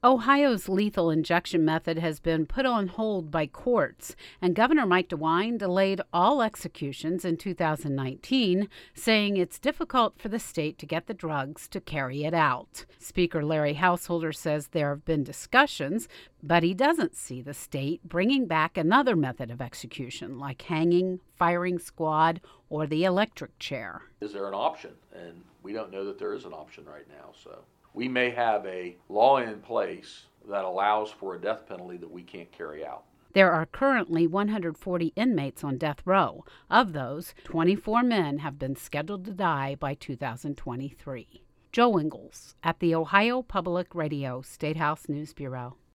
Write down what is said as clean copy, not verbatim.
Ohio's lethal injection method has been put on hold by courts, and Governor Mike DeWine delayed all executions in 2019, saying it's difficult for the state to get the drugs to carry it out. Speaker Larry Householder says there have been discussions, but he doesn't see the state bringing back another method of execution like hanging, firing squad, or the electric chair. Is there an option? And we don't know that there is an option right now, so. We may have a law in place that allows for a death penalty that we can't carry out. There are currently 140 inmates on death row. Of those, 24 men have been scheduled to die by 2023. Joe Ingles at the Ohio Public Radio State House News Bureau.